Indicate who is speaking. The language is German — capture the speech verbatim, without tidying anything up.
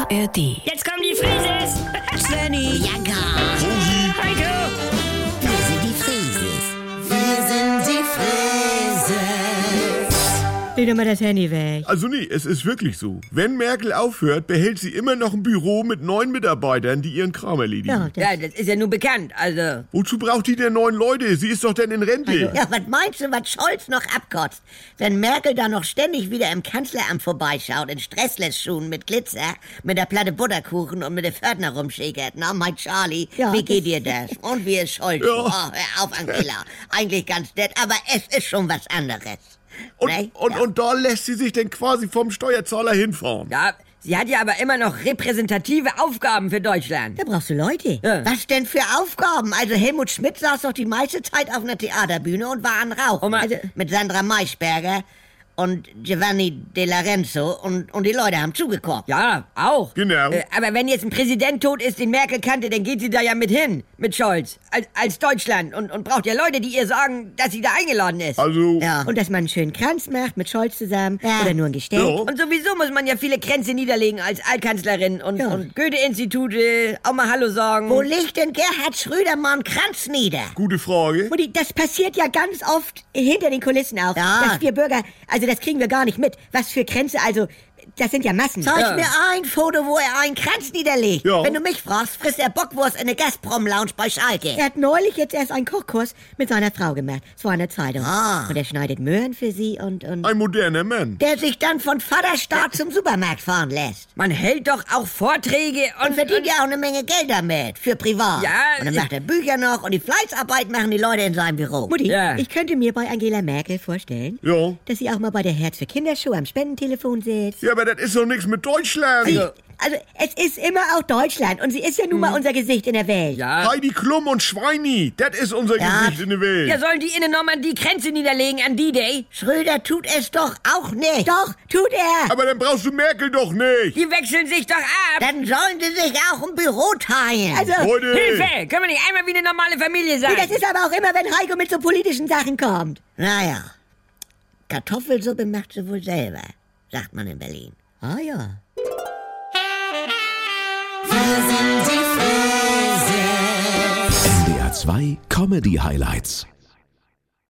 Speaker 1: R D.
Speaker 2: Jetzt kommen die Frises!
Speaker 3: Svenny, ja gar.
Speaker 2: Heiko!
Speaker 3: Wir sind die Frieses. Wir sind die Frieses.
Speaker 4: Leg doch mal das Handy weg.
Speaker 5: Also nee, es ist wirklich so. Wenn Merkel aufhört, behält sie immer noch ein Büro mit neun Mitarbeitern, die ihren Kram erledigen.
Speaker 4: Ja, das,
Speaker 2: Ja, das ist ja nun bekannt, also...
Speaker 5: Wozu braucht die denn neun Leute? Sie ist doch denn in Rente.
Speaker 3: Ja, was meinst du, was Scholz noch abkotzt? Wenn Merkel da noch ständig wieder im Kanzleramt vorbeischaut, in Stressless-Schuhen mit Glitzer, mit der Platte Butterkuchen und mit der Pförtner rumschickert. Na, mein Charlie,
Speaker 4: Ja,
Speaker 3: wie geht
Speaker 4: das-
Speaker 3: dir das? Und wie ist Scholz?
Speaker 5: Ja.
Speaker 3: Oh, hör auf, Angela. Eigentlich ganz nett, aber es ist schon was anderes.
Speaker 5: Und,
Speaker 3: Ne?
Speaker 5: und,
Speaker 3: Ja.
Speaker 5: und da lässt sie sich denn quasi vom Steuerzahler hinfahren.
Speaker 2: Ja, sie hat ja aber immer noch repräsentative Aufgaben für Deutschland.
Speaker 4: da brauchst du Leute.
Speaker 2: Ja.
Speaker 3: Was denn für Aufgaben? Also Helmut Schmidt saß doch die meiste Zeit auf einer Theaterbühne und war an Rauch.
Speaker 2: Oma-
Speaker 3: Also mit Sandra Maischberger und Giovanni De Lorenzo und, und die Leute haben zugeguckt.
Speaker 2: Ja, auch.
Speaker 5: Genau.
Speaker 2: Äh, aber wenn jetzt ein Präsident tot ist, den Merkel kannte, dann geht sie da ja mit hin, mit Scholz, als, als Deutschland und, und braucht ja Leute, die ihr sagen, dass sie da eingeladen ist.
Speaker 5: Also,
Speaker 3: Ja.
Speaker 4: Und dass man einen schönen Kranz macht mit Scholz zusammen.
Speaker 3: Ja.
Speaker 4: Oder nur ein Gesteck.
Speaker 5: Ja.
Speaker 2: Und sowieso muss man ja viele Kränze niederlegen als Altkanzlerin und,
Speaker 4: Ja.
Speaker 2: und Goethe-Institute, auch mal Hallo sagen.
Speaker 3: Wo legt denn Gerhard Schröder mal einen Kranz nieder?
Speaker 5: gute Frage.
Speaker 4: Mutti, das passiert ja ganz oft hinter den Kulissen auch.
Speaker 3: Ja.
Speaker 4: Dass wir Bürger, also das kriegen wir gar nicht mit. Was für Kränze, also das sind ja Massen.
Speaker 3: Zeig
Speaker 2: Ja.
Speaker 3: mir ein Foto, wo er einen Kranz niederlegt.
Speaker 5: Ja.
Speaker 3: Wenn du mich fragst, frisst er Bockwurst in der Gazprom-Lounge bei Schalke.
Speaker 4: Er hat neulich jetzt erst einen Kochkurs mit seiner Frau gemacht. Es war in der Zeitung.
Speaker 3: Ah.
Speaker 4: Und er schneidet Möhren für sie und... und
Speaker 5: Ein moderner Mann.
Speaker 3: Der sich dann von Vaterstaat zum Supermarkt fahren lässt.
Speaker 2: Man hält doch auch Vorträge und...
Speaker 3: Und verdient ja auch eine Menge Geld damit, für privat.
Speaker 2: Ja,
Speaker 3: Und dann
Speaker 2: ich-
Speaker 3: macht er Bücher noch und die Fleißarbeit machen die Leute in seinem Büro.
Speaker 4: Mutti,
Speaker 2: Ja.
Speaker 4: ich könnte mir bei Angela Merkel vorstellen,
Speaker 5: Ja.
Speaker 4: dass sie auch mal bei der Herz für Kindershow am Spendentelefon sitzt.
Speaker 5: Ja, aber das ist doch nichts mit Deutschland.
Speaker 2: Also-
Speaker 4: Also, es ist immer auch Deutschland und sie ist ja nun mal unser Gesicht in der Welt.
Speaker 2: Ja.
Speaker 5: Heidi Klum und Schweini, das ist unser
Speaker 3: Ja.
Speaker 5: Gesicht in der Welt.
Speaker 2: Ja, sollen die in der Normandie Kränze niederlegen an D-Day?
Speaker 3: Schröder tut es doch auch nicht.
Speaker 4: Doch, tut er.
Speaker 5: Aber dann brauchst du Merkel doch nicht.
Speaker 2: Die wechseln sich doch ab.
Speaker 3: Dann sollen sie sich auch ein Büro teilen.
Speaker 4: Also,
Speaker 5: Leute.
Speaker 2: Hilfe! Können wir nicht einmal wie eine normale Familie sein?
Speaker 4: nee, das ist aber auch immer, wenn Heiko mit so politischen Sachen kommt.
Speaker 3: naja, Kartoffelsuppe macht sie wohl selber, sagt man in Berlin.
Speaker 4: Ah ja.
Speaker 1: N D R zwei Comedy Highlights.